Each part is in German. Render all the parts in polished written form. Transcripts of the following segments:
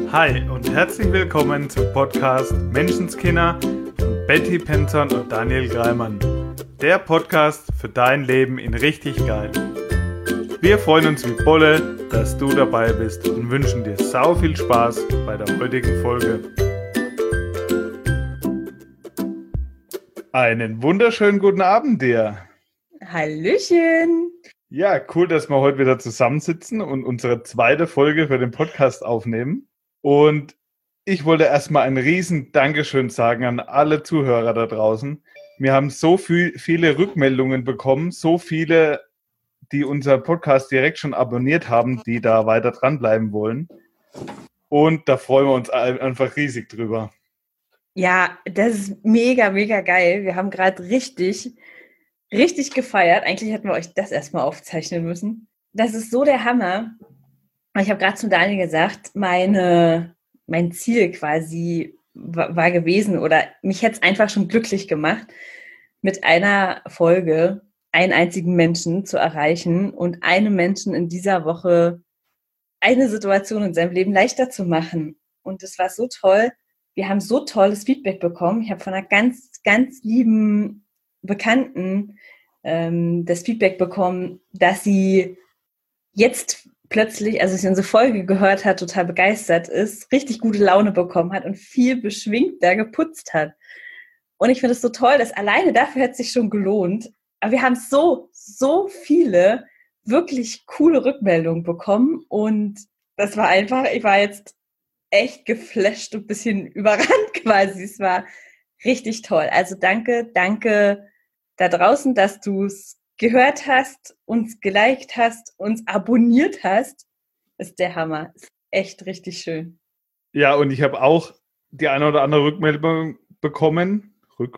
Hi und herzlich willkommen zum Podcast Menschenskinder von Betty Penton und Daniel Greimann. Der Podcast für dein Leben in richtig geil. Wir freuen uns wie Bolle, dass du dabei bist und wünschen dir sau viel Spaß bei der heutigen Folge. Einen wunderschönen guten Abend dir. Hallöchen. Ja, cool, dass wir heute wieder zusammensitzen und unsere zweite Folge für den Podcast aufnehmen. Und ich wollte erstmal ein riesen Dankeschön sagen an alle Zuhörer da draußen. Wir haben so viele Rückmeldungen bekommen, so viele, die unseren Podcast direkt schon abonniert haben, die da weiter dranbleiben wollen. Und da freuen wir uns einfach riesig drüber. Ja, das ist mega, mega geil. Wir haben gerade richtig gefeiert. Eigentlich hätten wir euch das erstmal aufzeichnen müssen. Das ist so der Hammer. Ich habe gerade zu Daniel gesagt, mein Ziel quasi war gewesen oder mich hätte es einfach schon glücklich gemacht, mit einer Folge einen einzigen Menschen zu erreichen und einem Menschen in dieser Woche eine Situation in seinem Leben leichter zu machen. Und das war so toll. Wir haben so tolles Feedback bekommen. Ich habe von einer ganz, ganz lieben Bekannten das Feedback bekommen, dass sie jetzt plötzlich, als sie unsere Folge gehört hat, total begeistert ist, richtig gute Laune bekommen hat und viel beschwingter geputzt hat. Und ich finde es so toll, dass alleine dafür hat es sich schon gelohnt. Aber wir haben so viele wirklich coole Rückmeldungen bekommen und das war einfach, ich war jetzt echt geflasht und ein bisschen überrannt quasi. Es war richtig toll. Also danke da draußen, dass du es gehört hast, uns geliked hast, uns abonniert hast. Ist der Hammer. Ist echt richtig schön. Ja, und ich habe auch die eine oder andere Rückmeldung bekommen.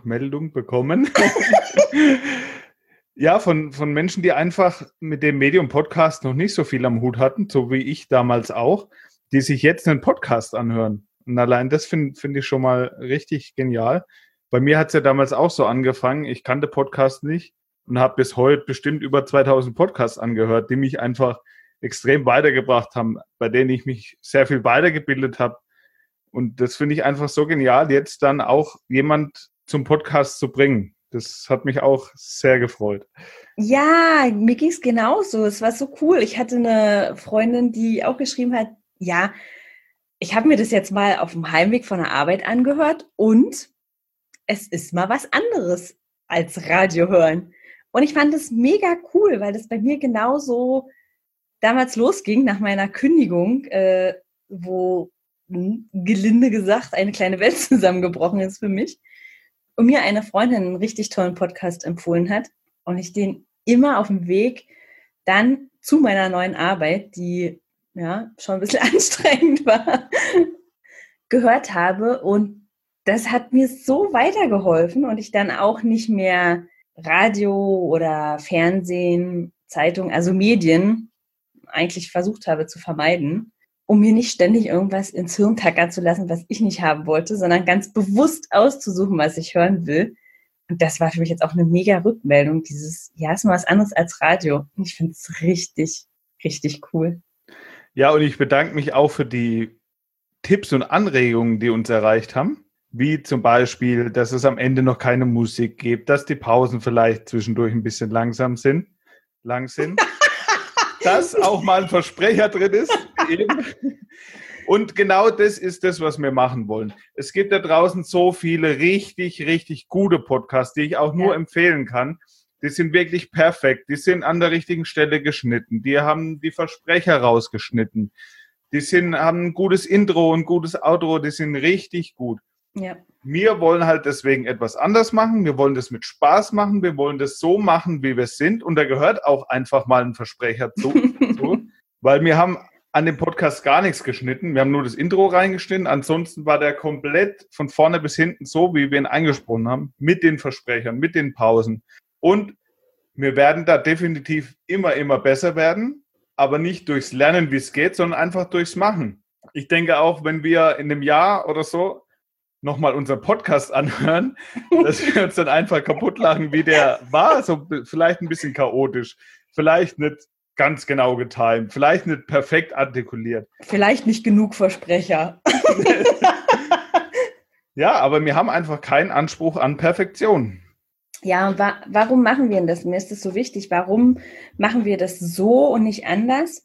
Ja, von Menschen, die einfach mit dem Medium Podcast noch nicht so viel am Hut hatten, so wie ich damals auch, die sich jetzt einen Podcast anhören. Und allein das find ich schon mal richtig genial. Bei mir hat es ja damals auch so angefangen. Ich kannte Podcast nicht und habe bis heute bestimmt über 2000 Podcasts angehört, die mich einfach extrem weitergebracht haben, bei denen ich mich sehr viel weitergebildet habe. Und das finde ich einfach so genial, jetzt dann auch jemand zum Podcast zu bringen. Das hat mich auch sehr gefreut. Ja, mir ging es genauso. Es war so cool. Ich hatte eine Freundin, die auch geschrieben hat, ja, ich habe mir das jetzt mal auf dem Heimweg von der Arbeit angehört und es ist mal was anderes als Radio hören. Und ich fand das mega cool, weil das bei mir genauso damals losging nach meiner Kündigung, wo gelinde gesagt eine kleine Welt zusammengebrochen ist für mich. Und mir eine Freundin einen richtig tollen Podcast empfohlen hat und ich den immer auf dem Weg dann zu meiner neuen Arbeit, die ja schon ein bisschen anstrengend war, gehört habe. Und das hat mir so weitergeholfen und ich dann auch nicht mehr Radio oder Fernsehen, Zeitung, also Medien eigentlich versucht habe zu vermeiden, um mir nicht ständig irgendwas ins Hirn tackern zu lassen, was ich nicht haben wollte, sondern ganz bewusst auszusuchen, was ich hören will. Und das war für mich jetzt auch eine mega Rückmeldung, dieses, ja, ist mal was anderes als Radio. Und ich finde es richtig, richtig cool. Ja, und ich bedanke mich auch für die Tipps und Anregungen, die uns erreicht haben. Wie zum Beispiel, dass es am Ende noch keine Musik gibt, dass die Pausen vielleicht zwischendurch ein bisschen lang sind. Dass auch mal ein Versprecher drin ist. Eben. Und genau das ist das, was wir machen wollen. Es gibt da draußen so viele richtig gute Podcasts, die ich auch nur empfehlen kann. Die sind wirklich perfekt. Die sind an der richtigen Stelle geschnitten. Die haben die Versprecher rausgeschnitten. Haben ein gutes Intro, ein gutes Outro. Die sind richtig gut. Ja. Wir wollen halt deswegen etwas anders machen. Wir wollen das mit Spaß machen. Wir wollen das so machen, wie wir es sind. Und da gehört auch einfach mal ein Versprecher zu. Weil wir haben an dem Podcast gar nichts geschnitten. Wir haben nur das Intro reingeschnitten. Ansonsten war der komplett von vorne bis hinten so, wie wir ihn eingesprochen haben. Mit den Versprechern, mit den Pausen. Und wir werden da definitiv immer besser werden. Aber nicht durchs Lernen, wie es geht, sondern einfach durchs Machen. Ich denke auch, wenn wir in einem Jahr oder so nochmal unseren Podcast anhören, dass wir uns dann einfach kaputt lachen, wie der war. So vielleicht ein bisschen chaotisch, vielleicht nicht ganz genau getimt, vielleicht nicht perfekt artikuliert. Vielleicht nicht genug Versprecher. Ja, aber wir haben einfach keinen Anspruch an Perfektion. Ja, und warum machen wir denn das? Mir ist das so wichtig. Warum machen wir das so und nicht anders?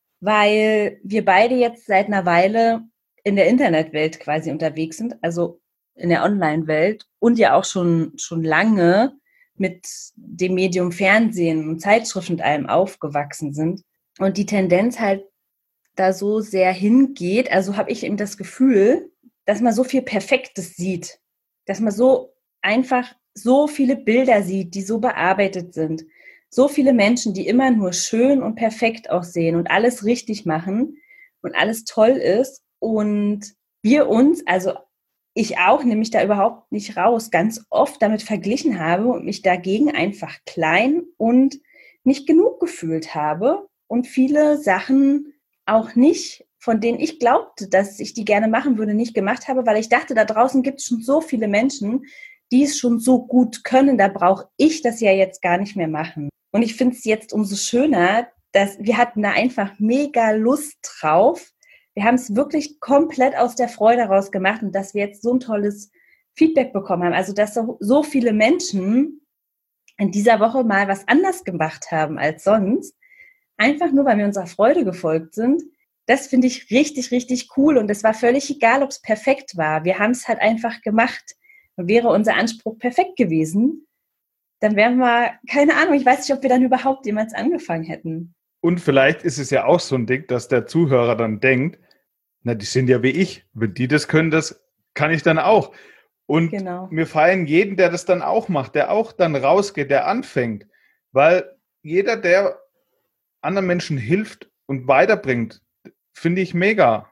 Weil wir beide jetzt seit einer Weile in der Internetwelt quasi unterwegs sind, also in der Online-Welt und ja auch schon lange mit dem Medium Fernsehen und Zeitschriften und allem aufgewachsen sind und die Tendenz halt da so sehr hingeht, also habe ich eben das Gefühl, dass man so viel Perfektes sieht, dass man so einfach so viele Bilder sieht, die so bearbeitet sind, so viele Menschen, die immer nur schön und perfekt aussehen und alles richtig machen und alles toll ist und wir uns, also ich auch, nehme mich da überhaupt nicht raus, ganz oft damit verglichen habe und mich dagegen einfach klein und nicht genug gefühlt habe und viele Sachen auch nicht, von denen ich glaubte, dass ich die gerne machen würde, nicht gemacht habe, weil ich dachte, da draußen gibt es schon so viele Menschen, die es schon so gut können, da brauche ich das ja jetzt gar nicht mehr machen. Und ich finde es jetzt umso schöner, dass wir hatten da einfach mega Lust drauf. Wir haben es wirklich komplett aus der Freude raus gemacht und dass wir jetzt so ein tolles Feedback bekommen haben. Also, dass so viele Menschen in dieser Woche mal was anders gemacht haben als sonst. Einfach nur, weil wir unserer Freude gefolgt sind. Das finde ich richtig, richtig cool. Und es war völlig egal, ob es perfekt war. Wir haben es halt einfach gemacht. Und wäre unser Anspruch perfekt gewesen, dann wären wir, keine Ahnung, ich weiß nicht, ob wir dann überhaupt jemals angefangen hätten. Und vielleicht ist es ja auch so ein Ding, dass der Zuhörer dann denkt, na, die sind ja wie ich. Wenn die das können, das kann ich dann auch. Und genau. Wir feiern jeden, der das dann auch macht, der auch dann rausgeht, der anfängt. Weil jeder, der anderen Menschen hilft und weiterbringt, finde ich mega.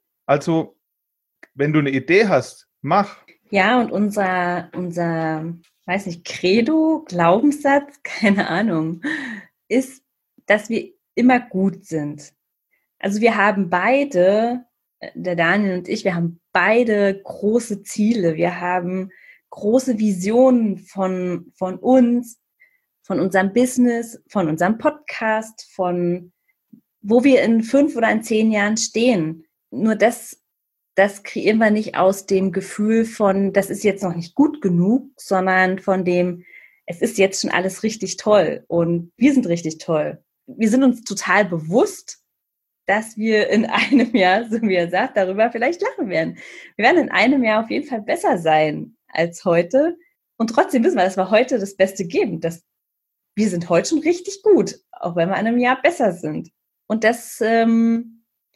Also, wenn du eine Idee hast, mach. Ja, und unser, weiß nicht, Credo, Glaubenssatz, keine Ahnung, ist, dass wir immer gut sind. Also wir haben beide, der Daniel und ich, wir haben beide große Ziele. Wir haben große Visionen von uns, von unserem Business, von unserem Podcast, von wo wir in 5 oder in 10 Jahren stehen. Nur das kreieren wir nicht aus dem Gefühl von, das ist jetzt noch nicht gut genug, sondern von dem, es ist jetzt schon alles richtig toll und wir sind richtig toll. Wir sind uns total bewusst, dass wir in einem Jahr, so wie er sagt, darüber vielleicht lachen werden. Wir werden in einem Jahr auf jeden Fall besser sein als heute. Und trotzdem wissen wir, dass wir heute das Beste geben. Wir sind heute schon richtig gut, auch wenn wir in einem Jahr besser sind. Und das wollen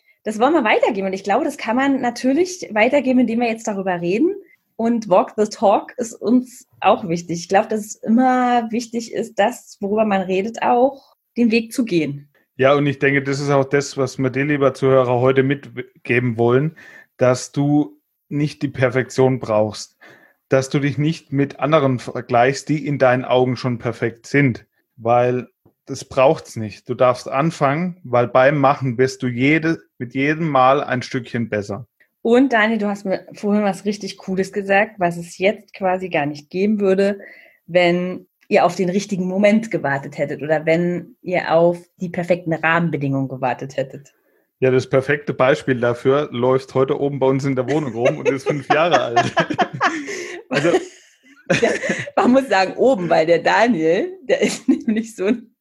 wir weitergeben. Und ich glaube, das kann man natürlich weitergeben, indem wir jetzt darüber reden. Und Walk the Talk ist uns auch wichtig. Ich glaube, dass es immer wichtig ist, das, worüber man redet, auch den Weg zu gehen. Ja, und ich denke, das ist auch das, was wir dir, lieber Zuhörer, heute mitgeben wollen, dass du nicht die Perfektion brauchst, dass du dich nicht mit anderen vergleichst, die in deinen Augen schon perfekt sind, weil das braucht's nicht. Du darfst anfangen, weil beim Machen bist du mit jedem Mal ein Stückchen besser. Und Dani, du hast mir vorhin was richtig Cooles gesagt, was es jetzt quasi gar nicht geben würde, wenn ihr auf den richtigen Moment gewartet hättet oder wenn ihr auf die perfekten Rahmenbedingungen gewartet hättet. Ja, das perfekte Beispiel dafür läuft heute oben bei uns in der Wohnung rum und ist 5 Jahre alt. Also, ja, man muss sagen oben, weil der Daniel, der ist nämlich so ein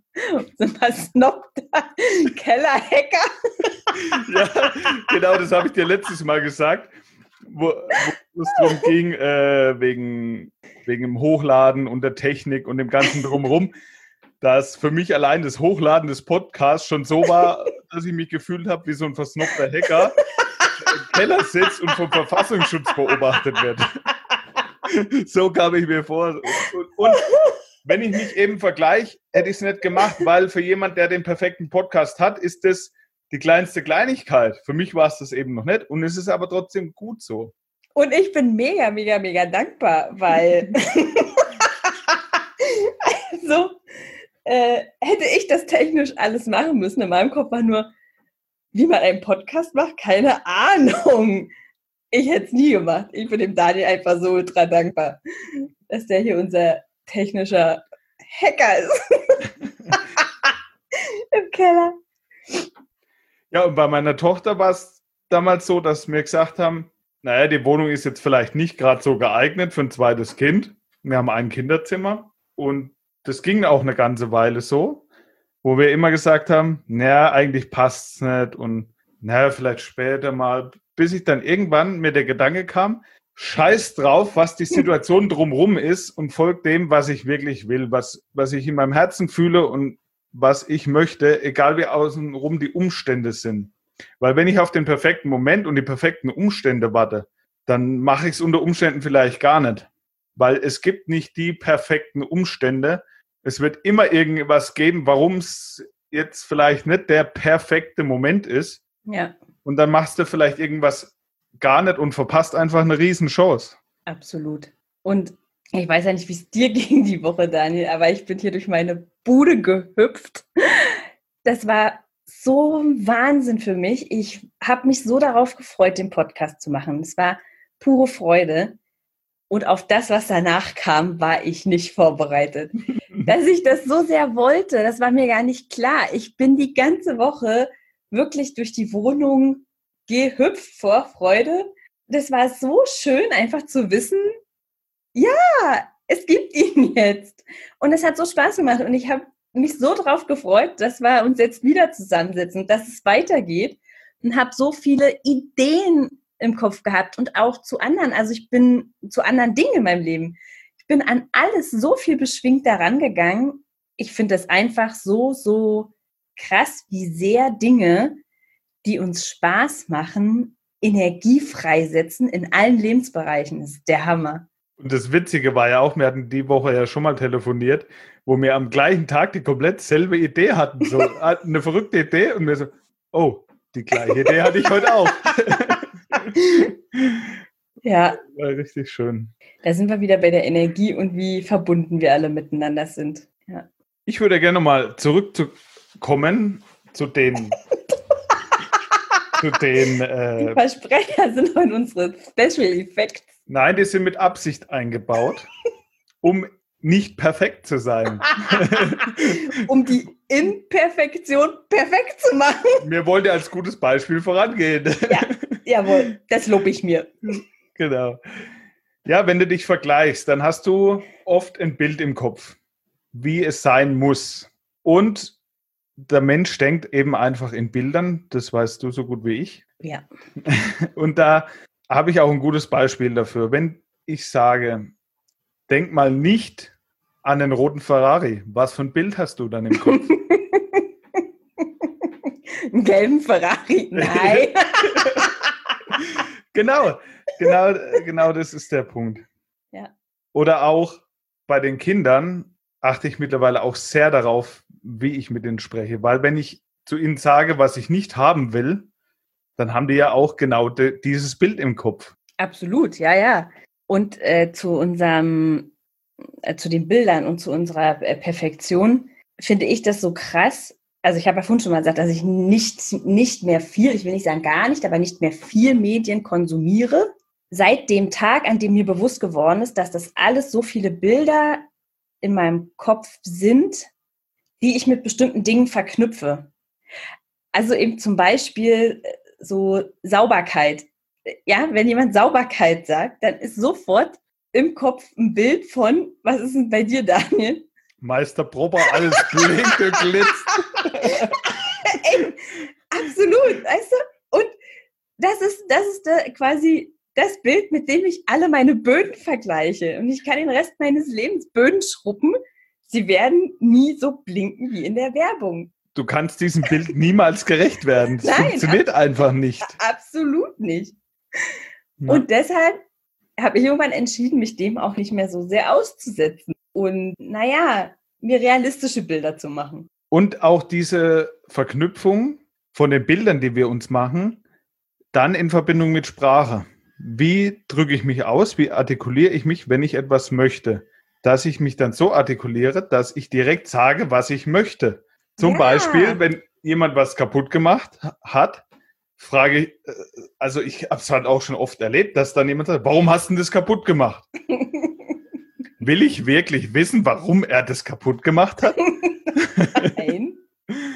versnobter Kellerhacker. Ja, genau, das habe ich dir letztes Mal gesagt, wo es darum ging, wegen dem Hochladen und der Technik und dem ganzen Drumherum, dass für mich allein das Hochladen des Podcasts schon so war, dass ich mich gefühlt habe, wie so ein versnobter Hacker im Keller sitzt und vom Verfassungsschutz beobachtet wird. So kam ich mir vor. Und wenn ich mich eben vergleiche, hätte ich es nicht gemacht, weil für jemand, der den perfekten Podcast hat, ist das die kleinste Kleinigkeit. Für mich war es das eben noch nicht und es ist aber trotzdem gut so. Und ich bin mega, mega, mega dankbar, weil also hätte ich das technisch alles machen müssen. In meinem Kopf war nur, wie man einen Podcast macht, keine Ahnung. Ich hätte es nie gemacht. Ich bin dem Daniel einfach so ultra dankbar, dass der hier unser technischer Hacker ist. Keller. Ja, und bei meiner Tochter war es damals so, dass wir gesagt haben, naja, die Wohnung ist jetzt vielleicht nicht gerade so geeignet für ein zweites Kind. Wir haben ein Kinderzimmer und das ging auch eine ganze Weile so, wo wir immer gesagt haben, naja, eigentlich passt es nicht und naja, vielleicht später mal, bis ich dann irgendwann mir der Gedanke kam, scheiß drauf, was die Situation drumherum ist und folgt dem, was ich wirklich will, was ich in meinem Herzen fühle und was ich möchte, egal wie außenrum die Umstände sind. Weil wenn ich auf den perfekten Moment und die perfekten Umstände warte, dann mache ich es unter Umständen vielleicht gar nicht. Weil es gibt nicht die perfekten Umstände. Es wird immer irgendwas geben, warum es jetzt vielleicht nicht der perfekte Moment ist. Ja. Und dann machst du vielleicht irgendwas gar nicht und verpasst einfach eine Riesenchance. Absolut. Und ich weiß ja nicht, wie es dir ging die Woche, Daniel, aber ich bin hier durch meine Bude gehüpft. Das war so ein Wahnsinn für mich. Ich habe mich so darauf gefreut, den Podcast zu machen. Es war pure Freude. Und auf das, was danach kam, war ich nicht vorbereitet. Dass ich das so sehr wollte, das war mir gar nicht klar. Ich bin die ganze Woche wirklich durch die Wohnung gehüpft vor Freude. Das war so schön, einfach zu wissen, ja, es gibt ihn jetzt. Und es hat so Spaß gemacht und ich habe mich so drauf gefreut, dass wir uns jetzt wieder zusammensetzen, dass es weitergeht und habe so viele Ideen im Kopf gehabt und auch zu anderen. Also ich bin zu anderen Dingen in meinem Leben. Ich bin an alles so viel beschwingter rangegangen. Ich finde es einfach so krass, wie sehr Dinge, die uns Spaß machen, Energie freisetzen in allen Lebensbereichen. Das ist der Hammer. Und das Witzige war ja auch, wir hatten die Woche ja schon mal telefoniert, wo wir am gleichen Tag die komplett selbe Idee hatten. So eine verrückte Idee und wir so, oh, die gleiche Idee hatte ich heute auch. Ja. War richtig schön. Da sind wir wieder bei der Energie und wie verbunden wir alle miteinander sind. Ja. Ich würde gerne mal zurückkommen zu den die Versprecher sind von unseren Special Effects. Nein, die sind mit Absicht eingebaut, um nicht perfekt zu sein. Um die Imperfektion perfekt zu machen. Mir wollte als gutes Beispiel vorangehen. Ja, jawohl, das lobe ich mir. Genau. Ja, wenn du dich vergleichst, dann hast du oft ein Bild im Kopf, wie es sein muss. Und der Mensch denkt eben einfach in Bildern, das weißt du so gut wie ich. Ja. Und da habe ich auch ein gutes Beispiel dafür. Wenn ich sage, denk mal nicht an den roten Ferrari, was für ein Bild hast du dann im Kopf? Einen gelben Ferrari? Nein. Genau das ist der Punkt. Ja. Oder auch bei den Kindern achte ich mittlerweile auch sehr darauf, wie ich mit ihnen spreche. Weil wenn ich zu ihnen sage, was ich nicht haben will, dann haben die ja auch genau dieses Bild im Kopf. Absolut, ja. Und zu den Bildern und zu unserer Perfektion finde ich das so krass. Also ich habe ja vorhin schon mal gesagt, dass ich nicht mehr viel, ich will nicht sagen gar nicht, aber nicht mehr viel Medien konsumiere. Seit dem Tag, an dem mir bewusst geworden ist, dass das alles so viele Bilder in meinem Kopf sind, die ich mit bestimmten Dingen verknüpfe. Also eben zum Beispiel so Sauberkeit. Ja, wenn jemand Sauberkeit sagt, dann ist sofort im Kopf ein Bild von, was ist denn bei dir, Daniel? Meister Proper, alles blinkt und glitzt. Ey, absolut, weißt du? Und das ist quasi das Bild, mit dem ich alle meine Böden vergleiche. Und ich kann den Rest meines Lebens Böden schruppen. Sie werden nie so blinken wie in der Werbung. Du kannst diesem Bild niemals gerecht werden. Das Nein, funktioniert einfach nicht. Absolut nicht. Ja. Und deshalb habe ich irgendwann entschieden, mich dem auch nicht mehr so sehr auszusetzen. Und mir realistische Bilder zu machen. Und auch diese Verknüpfung von den Bildern, die wir uns machen, dann in Verbindung mit Sprache. Wie drücke ich mich aus? Wie artikuliere ich mich, wenn ich etwas möchte? Dass ich mich dann so artikuliere, dass ich direkt sage, was ich möchte. Zum Beispiel, wenn jemand was kaputt gemacht hat, frage ich, also ich habe es halt auch schon oft erlebt, dass dann jemand sagt, warum hast du das kaputt gemacht? Will ich wirklich wissen, warum er das kaputt gemacht hat? Nein.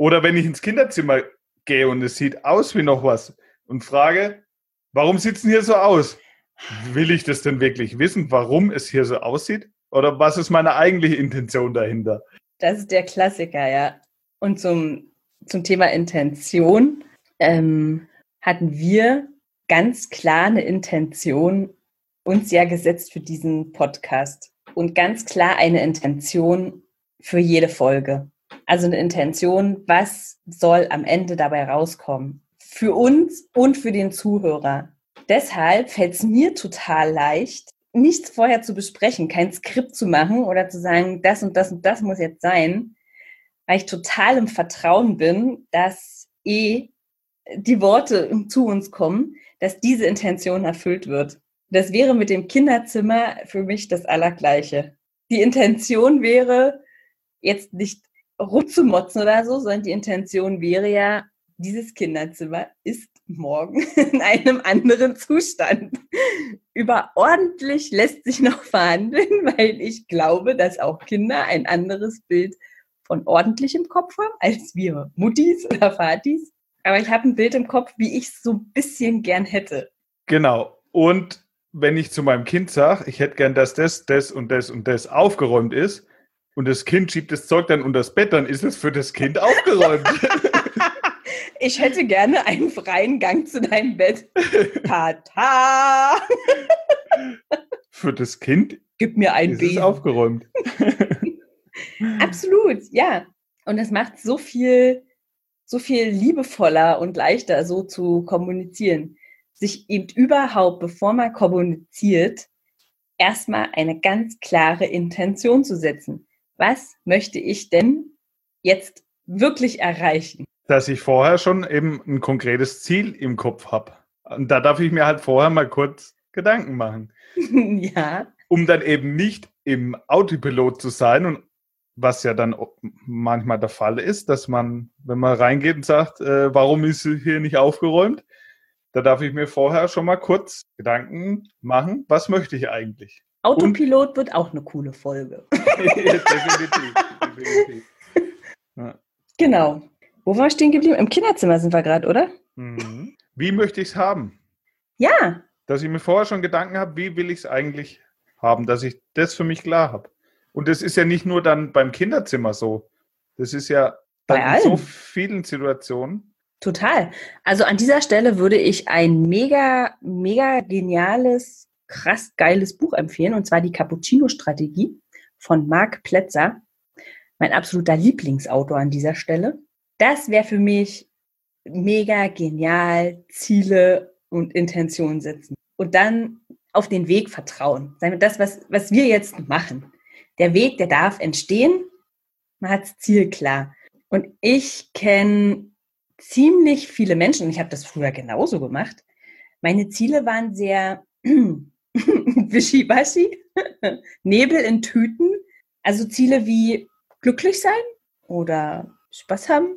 Oder wenn ich ins Kinderzimmer gehe und es sieht aus wie noch was und frage, warum sieht es denn hier so aus? Will ich das denn wirklich wissen, warum es hier so aussieht? Oder was ist meine eigentliche Intention dahinter? Das ist der Klassiker, ja. Und zum Thema Intention hatten wir ganz klar eine Intention uns ja gesetzt für diesen Podcast. Und ganz klar eine Intention für jede Folge. Also eine Intention, was soll am Ende dabei rauskommen? Für uns und für den Zuhörer. Deshalb fällt es mir total leicht, nichts vorher zu besprechen, kein Skript zu machen oder zu sagen, das und das und das muss jetzt sein, weil ich total im Vertrauen bin, dass die Worte zu uns kommen, dass diese Intention erfüllt wird. Das wäre mit dem Kinderzimmer für mich das Allergleiche. Die Intention wäre, jetzt nicht rumzumotzen oder so, sondern die Intention wäre ja, dieses Kinderzimmer ist morgen in einem anderen Zustand. Über ordentlich lässt sich noch verhandeln, weil ich glaube, dass auch Kinder ein anderes Bild von ordentlich im Kopf haben, als wir Muttis oder Vatis. Aber ich habe ein Bild im Kopf, wie ich es so ein bisschen gern hätte. Genau. Und wenn ich zu meinem Kind sage, ich hätte gern, dass das und das und das aufgeräumt ist und das Kind schiebt das Zeug dann unter das Bett, dann ist es für das Kind aufgeräumt. Ich hätte gerne einen freien Gang zu deinem Bett. Tata! Für das Kind Gib mir ein ist es aufgeräumt. Absolut, ja. Und es macht so viel liebevoller und leichter, so zu kommunizieren. Sich eben überhaupt, bevor man kommuniziert, erstmal eine ganz klare Intention zu setzen. Was möchte ich denn jetzt wirklich erreichen? Dass ich vorher schon eben ein konkretes Ziel im Kopf habe. Und da darf ich mir halt vorher mal kurz Gedanken machen. Ja. Um dann eben nicht im Autopilot zu sein und was ja dann manchmal der Fall ist, dass man, wenn man reingeht und sagt, warum ist hier nicht aufgeräumt, da darf ich mir vorher schon mal kurz Gedanken machen, was möchte ich eigentlich? Autopilot wird auch eine coole Folge. Definitiv. Ja. Genau. Wo war ich stehen geblieben? Im Kinderzimmer sind wir gerade, oder? Mhm. Wie möchte ich es haben? Ja. Dass ich mir vorher schon Gedanken habe, wie will ich es eigentlich haben, dass ich das für mich klar habe. Und das ist ja nicht nur dann beim Kinderzimmer so. Das ist ja dann in so vielen Situationen. Total. Also an dieser Stelle würde ich ein mega, mega geniales, krass geiles Buch empfehlen, und zwar die Cappuccino-Strategie von Marc Plätzer. Mein absoluter Lieblingsautor an dieser Stelle. Das wäre für mich mega genial, Ziele und Intentionen setzen. Und dann auf den Weg vertrauen. Sagen wir das, was wir jetzt machen. Der Weg, der darf entstehen. Man hat das Ziel klar. Und ich kenne ziemlich viele Menschen, und ich habe das früher genauso gemacht. Meine Ziele waren sehr wischiwaschi, Nebel in Tüten. Also Ziele wie glücklich sein oder Spaß haben.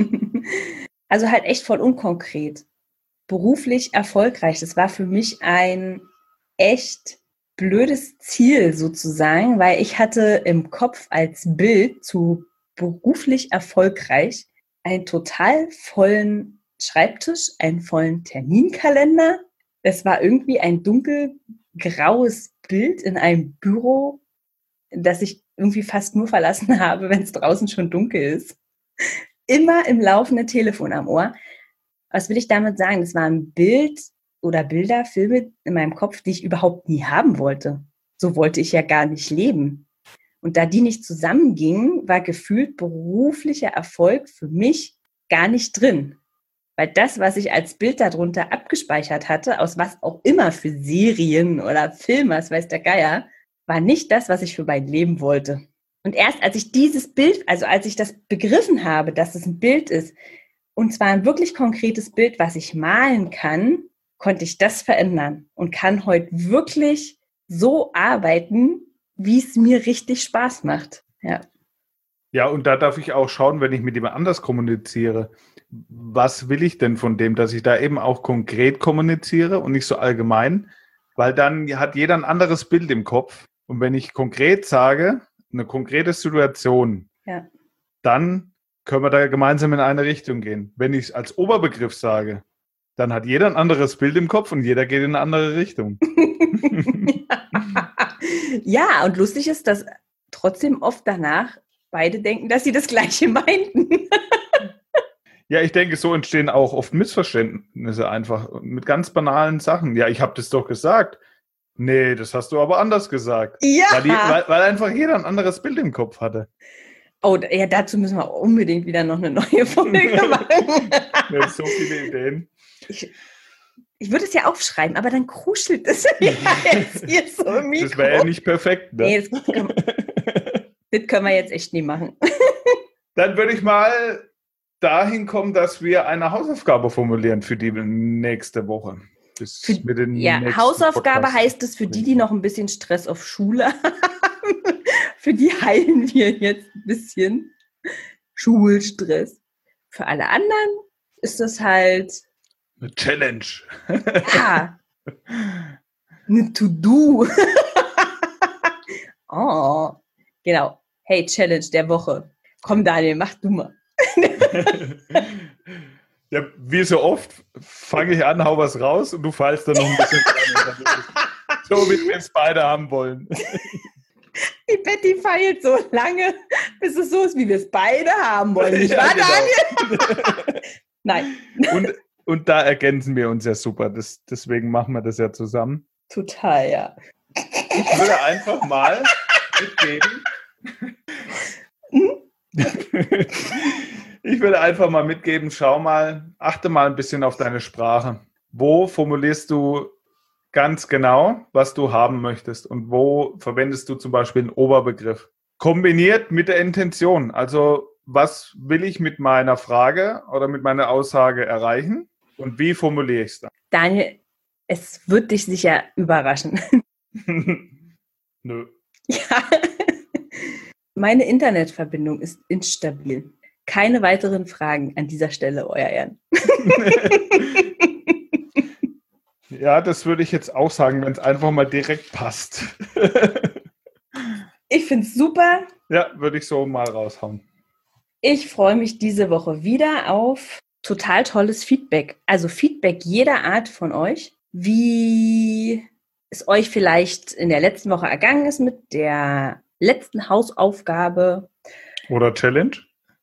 Also halt echt voll unkonkret. Beruflich erfolgreich. Das war für mich ein echt blödes Ziel sozusagen, weil ich hatte im Kopf als Bild zu beruflich erfolgreich einen total vollen Schreibtisch, einen vollen Terminkalender. Es war irgendwie ein dunkelgraues Bild in einem Büro, das ich irgendwie fast nur verlassen habe, wenn es draußen schon dunkel ist. Immer im laufenden Telefon am Ohr. Was will ich damit sagen? Das war ein Bild oder Bilder, Filme in meinem Kopf, die ich überhaupt nie haben wollte. So wollte ich ja gar nicht leben. Und da die nicht zusammengingen, war gefühlt beruflicher Erfolg für mich gar nicht drin. Weil das, was ich als Bild darunter abgespeichert hatte, aus was auch immer für Serien oder Filme, was weiß der Geier, war nicht das, was ich für mein Leben wollte. Und erst als ich dieses Bild, also als ich das begriffen habe, dass es ein Bild ist, und zwar ein wirklich konkretes Bild, was ich malen kann, konnte ich das verändern und kann heute wirklich so arbeiten, wie es mir richtig Spaß macht. Ja. Ja, und da darf ich auch schauen, wenn ich mit jemand anders kommuniziere, was will ich denn von dem, dass ich da eben auch konkret kommuniziere und nicht so allgemein, weil dann hat jeder ein anderes Bild im Kopf. Und wenn ich konkret sage, eine konkrete Situation, ja, dann können wir da gemeinsam in eine Richtung gehen. Wenn ich es als Oberbegriff sage, dann hat jeder ein anderes Bild im Kopf und jeder geht in eine andere Richtung. Ja, und lustig ist, dass trotzdem oft danach beide denken, dass sie das Gleiche meinten. Ja, ich denke, so entstehen auch oft Missverständnisse einfach mit ganz banalen Sachen. Ja, ich habe das doch gesagt. Nee, das hast du aber anders gesagt. Ja. Weil einfach jeder ein anderes Bild im Kopf hatte. Oh, ja, dazu müssen wir unbedingt wieder noch eine neue Folge machen. Ja, so viele Ideen. Ich würde es ja aufschreiben, aber dann kruschelt es ja jetzt hier so im Mikro. Das wäre ja nicht perfekt, ne? Nee, das können wir jetzt echt nie machen. Dann würde ich mal dahin kommen, dass wir eine Hausaufgabe formulieren für die nächste Woche. Hausaufgabe Podcast heißt es für die noch ein bisschen Stress auf Schule haben. Für die heilen wir jetzt ein bisschen Schulstress. Für alle anderen ist das halt eine Challenge. Ja. Eine To-Do. Oh, genau. Hey, Challenge der Woche. Komm, Daniel, mach du mal. Ja, wie so oft fange ich an, hau was raus und du fallst dann noch ein bisschen dran. So, wie wir es beide haben wollen. Die Betty feilt so lange, bis es so ist, wie wir es beide haben wollen. Nicht wahr, genau. Daniel? Nein. Und da ergänzen wir uns ja super. Deswegen machen wir das ja zusammen. Total, ja. Ich würde einfach mal mitgeben. Ich würde einfach mal mitgeben, schau mal, achte mal ein bisschen auf deine Sprache. Wo formulierst du ganz genau, was du haben möchtest? Und wo verwendest du zum Beispiel einen Oberbegriff? Kombiniert mit der Intention. Also, was will ich mit meiner Frage oder mit meiner Aussage erreichen? Und wie formuliere ich es dann? Daniel, es wird dich sicher überraschen. Nö. Ja. Meine Internetverbindung ist instabil. Keine weiteren Fragen an dieser Stelle, Euer Ehren. Ja, das würde ich jetzt auch sagen, wenn es einfach mal direkt passt. Ich finde es super. Ja, würde ich so mal raushauen. Ich freue mich diese Woche wieder auf total tolles Feedback. Also Feedback jeder Art von euch. Wie es euch vielleicht in der letzten Woche ergangen ist mit der letzten Hausaufgabe. Oder Challenge.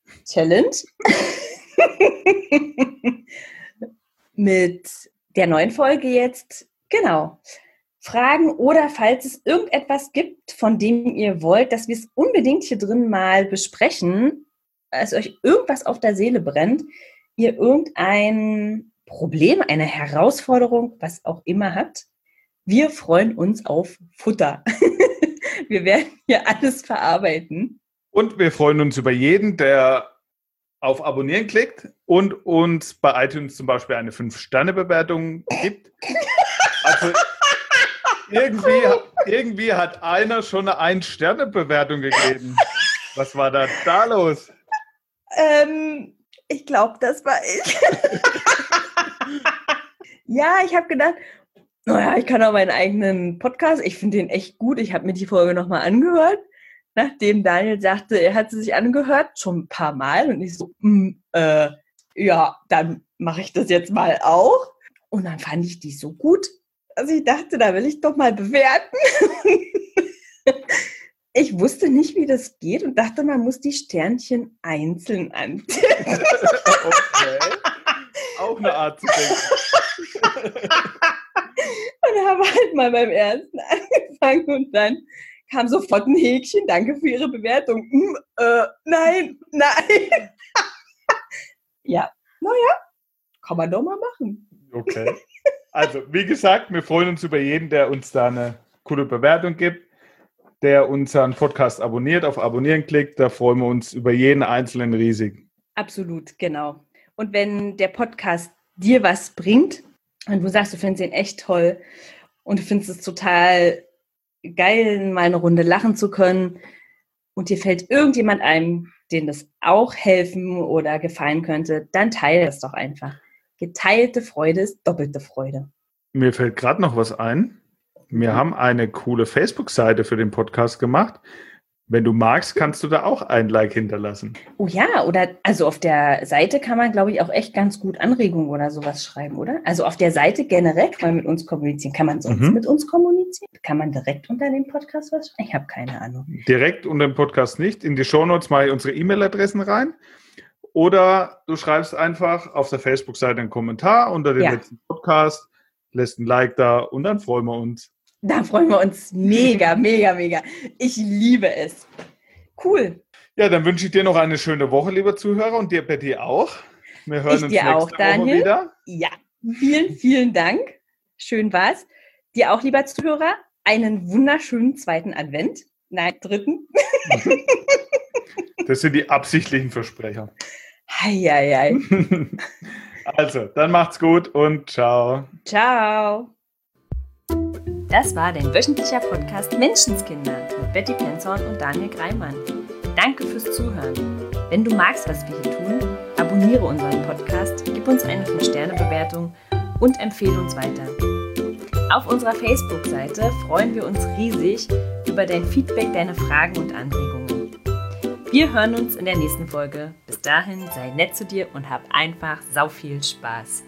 Mit der neuen Folge jetzt. Genau. Fragen oder falls es irgendetwas gibt, von dem ihr wollt, dass wir es unbedingt hier drin mal besprechen, als euch irgendwas auf der Seele brennt, ihr irgendein Problem, eine Herausforderung, was auch immer habt, wir freuen uns auf Futter. Wir werden hier alles verarbeiten. Und wir freuen uns über jeden, der auf Abonnieren klickt und uns bei iTunes zum Beispiel eine 5-Sterne-Bewertung gibt. Also irgendwie hat einer schon eine 1-Sterne-Bewertung gegeben. Was war da los? Ich glaube, das war ich. Ja, ich habe gedacht, naja, ich kann auch meinen eigenen Podcast, ich finde den echt gut. Ich habe mir die Folge nochmal angehört, nachdem Daniel sagte, er hat sie sich angehört, schon ein paar Mal. Und ich so, ja, dann mache ich das jetzt mal auch. Und dann fand ich die so gut, dass ich dachte, da will ich doch mal bewerten. Ich wusste nicht, wie das geht und dachte, man muss die Sternchen einzeln antippen. Okay. Auch eine Art zu denken. Und habe halt mal beim ersten angefangen und dann kam sofort ein Häkchen, danke für Ihre Bewertung. Nein. Ja, naja, kann man doch mal machen. Okay. Also, wie gesagt, wir freuen uns über jeden, der uns da eine coole Bewertung gibt, der unseren Podcast abonniert, auf Abonnieren klickt. Da freuen wir uns über jeden Einzelnen riesig. Absolut, genau. Und wenn der Podcast dir was bringt und du sagst, du findest ihn echt toll und du findest es total geil, mal eine Runde lachen zu können und dir fällt irgendjemand ein, dem das auch helfen oder gefallen könnte, dann teile das doch einfach. Geteilte Freude ist doppelte Freude. Mir fällt gerade noch was ein. Wir haben eine coole Facebook-Seite für den Podcast gemacht. Wenn du magst, kannst du da auch ein Like hinterlassen. Oh ja, oder also auf der Seite kann man, glaube ich, auch echt ganz gut Anregungen oder sowas schreiben, oder? Also auf der Seite generell kann man mit uns kommunizieren. Kann man sonst mit uns kommunizieren? Kann man direkt unter dem Podcast was schreiben? Ich habe keine Ahnung. Direkt unter dem Podcast nicht. In die Shownotes mache ich unsere E-Mail-Adressen rein. Oder du schreibst einfach auf der Facebook-Seite einen Kommentar unter dem letzten Podcast, lässt ein Like da und dann freuen wir uns. Da freuen wir uns mega, mega, mega. Ich liebe es. Cool. Ja, dann wünsche ich dir noch eine schöne Woche, lieber Zuhörer, und dir, Betty, auch. Wir hören uns nächste Woche wieder. Ja, vielen, vielen Dank. Schön war's. Dir auch, lieber Zuhörer, einen wunderschönen zweiten Advent. Nein, dritten. Das sind die absichtlichen Versprecher. Heieiei. Also, dann macht's gut und ciao. Ciao. Das war dein wöchentlicher Podcast Menschenskinder mit Betty Penzorn und Daniel Greimann. Danke fürs Zuhören. Wenn du magst, was wir hier tun, abonniere unseren Podcast, gib uns eine 5-Sterne-Bewertung und empfehle uns weiter. Auf unserer Facebook-Seite freuen wir uns riesig über dein Feedback, deine Fragen und Anregungen. Wir hören uns in der nächsten Folge. Bis dahin, sei nett zu dir und hab einfach sau viel Spaß.